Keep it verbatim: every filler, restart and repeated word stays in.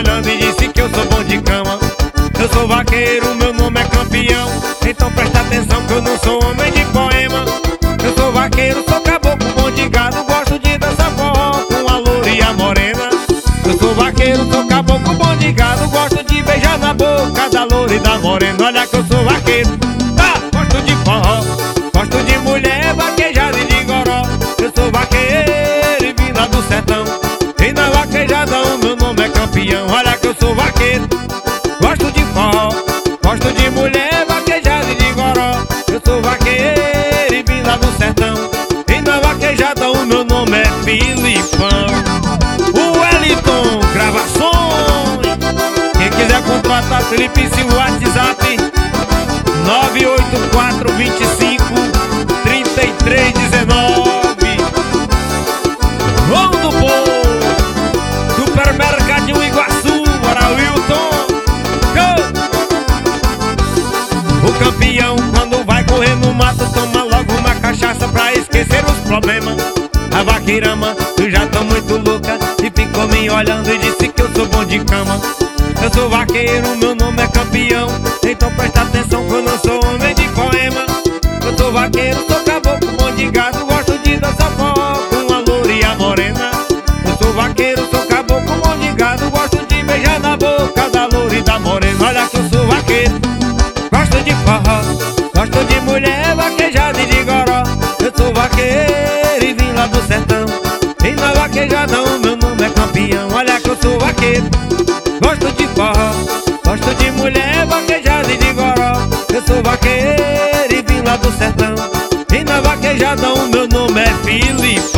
olhando e disse que eu sou bom de cama. Eu sou vaqueiro, meu nome é campeão. Então presta atenção que eu não sou homem de poema. Eu sou vaqueiro, sou caboclo, bom de gado. Gosto de dançar forró com a loura e a morena. Eu sou vaqueiro, sou caboclo, bom de gado. Gosto de beijar na boca da loura e da morena. Olha que eu sou vaqueiro, tá? Gosto de forró, gosto de mulher vaquejada e de goró. Eu sou vaqueiro e vim lá do sertão. E na vaquejadão meu nome é campeão. Olha que eu sou vaqueiro, gosto de forró, gosto de mulher vaquejada e de goró. Eu sou vaqueiro e vim lá do sertão. E na vaquejadão meu nome é Filipão. O Wellington Gravações. Quem quiser contratar Felipe, se o WhatsApp nove oito quatro, dois cinco, três três um nove. Vão do povo, Supermercadinho Iguaçu, para Wilton. O campeão, quando vai correr no mato, toma logo uma cachaça pra esquecer os problemas. A vaqueirama, tu já tô muito louca e ficou me olhando e disse que eu sou bom de cama. Eu sou vaqueiro, meu nome é campeão. Então presta atenção que eu não sou homem de poema. Eu sou vaqueiro, sou caboclo, bom de gado. Gosto de dançar forró com a loura e a morena. Eu sou vaqueiro, sou caboclo, bom de gado. Gosto de beijar na boca da loura e da morena. Olha que eu sou vaqueiro, gosto de forró, gosto de mulher vaquejada e de goró. Eu sou vaqueiro e vim lá do sertão. E na vaquejadão meu nome é campeão. Olha que eu sou vaqueiro, gosto de forró, gosto de mulher vaquejada e de goró. Eu sou vaqueiro e vim lá do sertão. E na vaquejadão meu nome é Filipe.